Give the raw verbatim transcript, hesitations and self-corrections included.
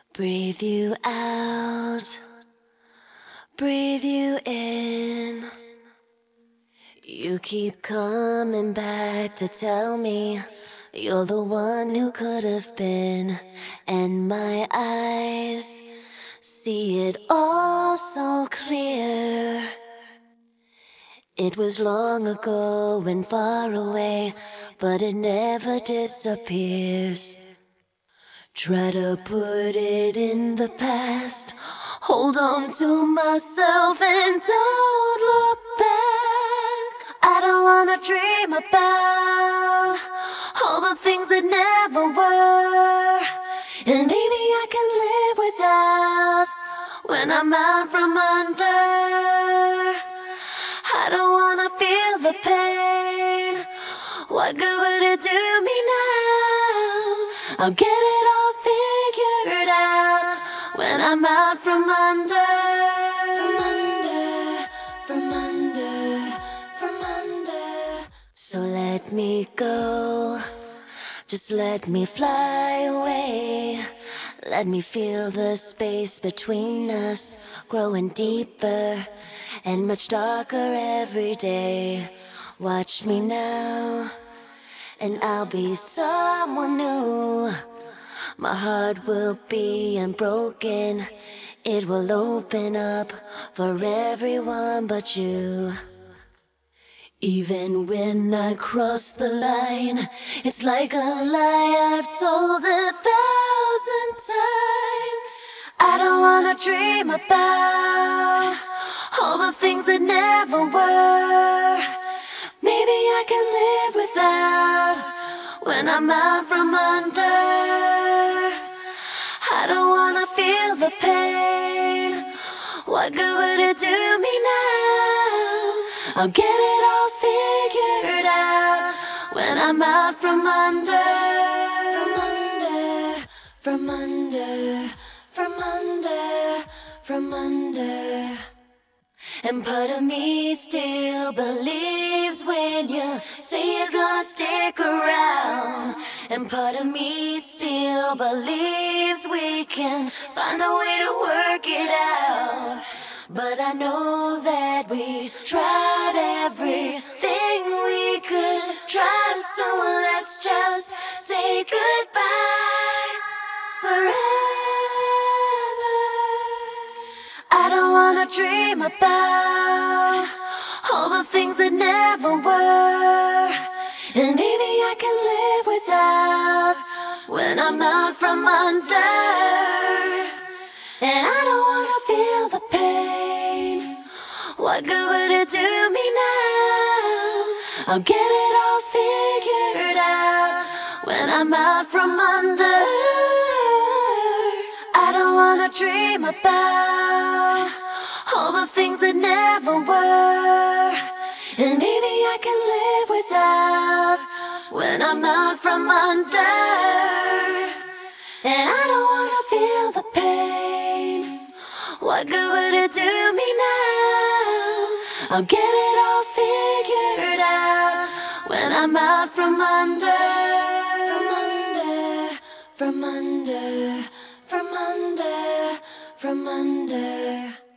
Breathe you out, breathe you in. You keep coming back to tell me you're the one who could have been, and my eyes see it all so clear. It was long ago and far away, but it never disappears. Try to put it in the past, hold on to myself and don't look back. I don't wanna dream about all the things that never were, and maybe I can live without when I'm out from under. I don't wanna feel the pain. What good would it do me now? I'll get it all figured out when I'm out from under. From under, from under, from under. So let me go, just let me fly away. Let me feel the space between us growing deeper and much darker every day. Watch me now, and I'll be someone new. My heart will be unbroken. It will open up for everyone but you. Even when I cross the line, it's like a lie I've told a thousand times. I don't wanna dream about all the things that never were. Maybe I can live without when I'm out from under. I don't wanna feel the pain. What good would it do me now? I'll get it all figured out when I'm out from under. From under, from under, from under, from under. And part of me still believes when you say you're gonna stick around. And part of me still believes we can find a way to work it out. But I know that we tried everything we could try, so let's just say goodbye forever. I don't wanna dream about all the things that never were, and maybe I can live without when I'm out from under. And I don't wanna feel the pain. What good would it do me now? I'll get it all figured out when I'm out from under. I don't wanna dream about all the things that never were, and maybe I can live without when I'm out from under. And I don't wanna feel the pain. What good would it do me now? I'll get it all figured out when I'm out from under. From under, from under, from under, from under.